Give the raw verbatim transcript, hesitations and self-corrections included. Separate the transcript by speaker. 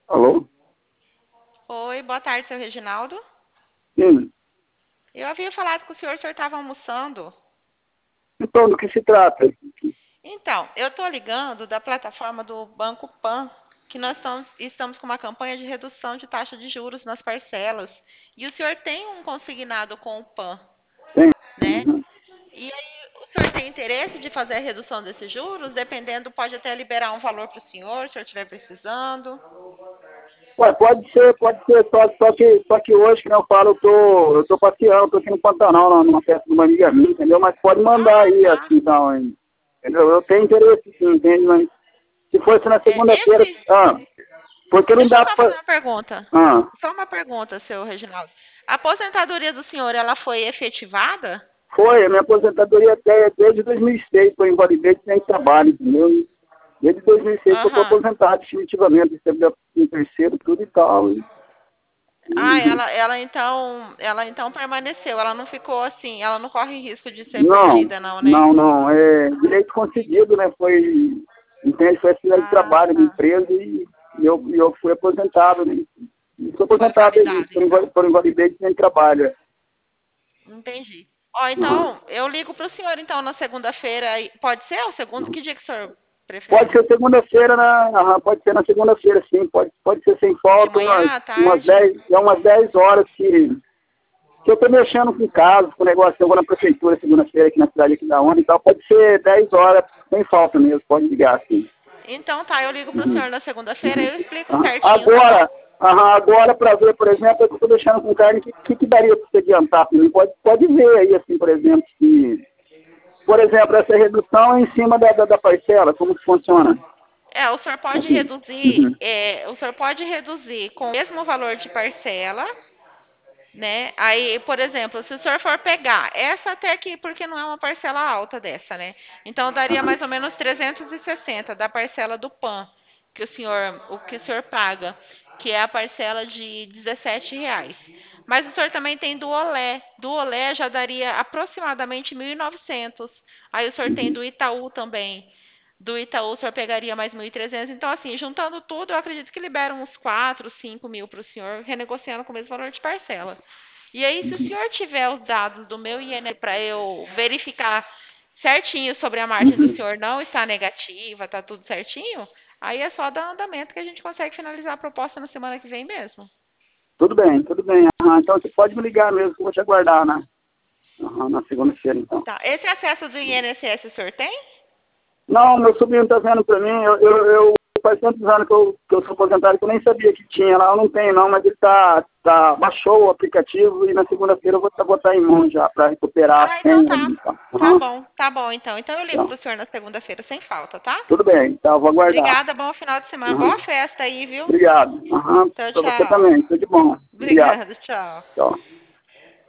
Speaker 1: Alô?
Speaker 2: Oi, boa tarde, seu Reginaldo.
Speaker 1: Sim.
Speaker 2: Eu havia falado com o senhor, o senhor estava almoçando.
Speaker 1: Então, do que se trata?
Speaker 2: Então, eu estou ligando da plataforma do Banco Pan, que nós estamos, estamos com uma campanha de redução de taxa de juros nas parcelas. E o senhor tem um consignado com o Pan,
Speaker 1: Tem.
Speaker 2: né?
Speaker 1: Uhum.
Speaker 2: E aí, o senhor tem interesse de fazer a redução desses juros? Dependendo, pode até liberar um valor para o senhor, se o senhor estiver precisando.
Speaker 1: Ué, pode ser, pode ser, só, só, que, só que hoje, que eu falo, eu tô, eu tô passeando, tô aqui no Pantanal, na- numa festa de uma amiga minha, entendeu? Mas pode mandar
Speaker 2: Ah,
Speaker 1: aí,
Speaker 2: tá.
Speaker 1: assim, então, hein? Entendeu? Eu tenho interesse sim, entende? Mas se fosse na
Speaker 2: É,
Speaker 1: segunda-feira,
Speaker 2: esse.
Speaker 1: ah, porque não
Speaker 2: Deixa eu
Speaker 1: dá
Speaker 2: só fazer
Speaker 1: pra...
Speaker 2: uma pergunta.
Speaker 1: Ah,
Speaker 2: Só uma pergunta, seu Reginaldo. A aposentadoria do senhor, ela foi efetivada?
Speaker 1: foi, a minha aposentadoria até desde dois mil e seis, foi invalidez sem trabalho, entendeu? Desde dois mil e seis que eu tô
Speaker 2: Aham.
Speaker 1: aposentado definitivamente, recebo um terceiro, tudo e tal. E,
Speaker 2: Ah,
Speaker 1: e,
Speaker 2: ela, ela então, ela então permaneceu. Ela não ficou assim, ela não corre risco de ser
Speaker 1: Não,
Speaker 2: perdida, não, né?
Speaker 1: não, não. É direito concedido, né? Foi, entende? Foi acidente de
Speaker 2: Ah,
Speaker 1: trabalho da
Speaker 2: tá.
Speaker 1: empresa e, e eu, e eu fui aposentado, né? E fui
Speaker 2: Foi
Speaker 1: aposentado aí,
Speaker 2: validado,
Speaker 1: por, inva-
Speaker 2: então.
Speaker 1: por invalidez sem trabalho.
Speaker 2: Entendi. Ó,
Speaker 1: Uhum.
Speaker 2: então, eu ligo para o senhor então na segunda-feira. e- Pode ser o segundo? Que dia que o senhor
Speaker 1: Pode
Speaker 2: prefere?
Speaker 1: ser segunda-feira, na, aham, pode ser na segunda-feira, sim. Pode, pode ser sem
Speaker 2: De
Speaker 1: falta,
Speaker 2: manhã
Speaker 1: umas,
Speaker 2: à
Speaker 1: umas
Speaker 2: tarde?
Speaker 1: dez, é umas dez horas que, que eu estou mexendo com casos, com negócio, eu vou na prefeitura segunda-feira aqui na cidade aqui da onda e tal. Pode ser dez horas sem falta mesmo, pode ligar, sim.
Speaker 2: Então tá, eu ligo para o
Speaker 1: Uhum.
Speaker 2: senhor na segunda-feira e
Speaker 1: Uhum.
Speaker 2: eu explico
Speaker 1: Aham.
Speaker 2: certinho, tá bom?
Speaker 1: Agora, aham, agora para ver, por exemplo, eu estou deixando com carne, o que, que, que daria para você adiantar para mim? Pode, pode ver aí, assim, por exemplo, se, por exemplo, essa redução é em cima da, da, da parcela, como que funciona?
Speaker 2: É, o senhor pode
Speaker 1: Assim.
Speaker 2: reduzir,
Speaker 1: Uhum.
Speaker 2: é, o senhor pode reduzir com o mesmo valor de parcela, né? Aí, por exemplo, se o senhor for pegar essa até aqui, porque não é uma parcela alta dessa, né? Então daria
Speaker 1: Aham.
Speaker 2: mais ou menos trezentos e sessenta da parcela do Pan, que o senhor, o que o senhor paga, que é a parcela de dezessete reais. Mas o senhor também tem do Olé. Do Olé já daria aproximadamente mil e novecentos. Aí o senhor tem
Speaker 1: Uhum.
Speaker 2: do Itaú também. Do Itaú o senhor pegaria mais mil e trezentos. Então, assim, juntando tudo, eu acredito que libera uns quatro, cinco mil para o senhor, renegociando com o mesmo valor de parcela. E aí, se o
Speaker 1: Uhum.
Speaker 2: senhor tiver os dados do meu I N S S para eu verificar certinho sobre a margem do
Speaker 1: Uhum.
Speaker 2: senhor não está negativa, está tudo certinho, aí é só dar andamento que a gente consegue finalizar a proposta na semana que vem mesmo.
Speaker 1: Tudo bem, tudo bem. Aham, então você pode me ligar mesmo, que eu vou te aguardar na, aham, na segunda-feira, então.
Speaker 2: Tá. Esse acesso do I N S S o senhor tem?
Speaker 1: Não, meu sobrinho está vendo para mim, eu, eu, eu faz tantos anos que eu, que eu sou aposentado que eu nem sabia que tinha lá, eu não tenho não, mas ele tá, tá, baixou o aplicativo e na segunda-feira eu vou tá, botar em mão já para recuperar a
Speaker 2: Ah, então
Speaker 1: senha
Speaker 2: tá.
Speaker 1: ali, tá?
Speaker 2: Tá
Speaker 1: Uhum.
Speaker 2: bom, tá bom então. Então eu ligo
Speaker 1: Então,
Speaker 2: pro senhor na segunda-feira sem falta, tá?
Speaker 1: tudo bem, tá, eu vou aguardar.
Speaker 2: Obrigada, bom final de semana.
Speaker 1: Uhum.
Speaker 2: Boa festa aí, viu?
Speaker 1: Obrigado. Uhum.
Speaker 2: Tchau,
Speaker 1: Para você
Speaker 2: tchau.
Speaker 1: também, tudo de bom. Obrigado.
Speaker 2: Obrigada, tchau.
Speaker 1: Tchau.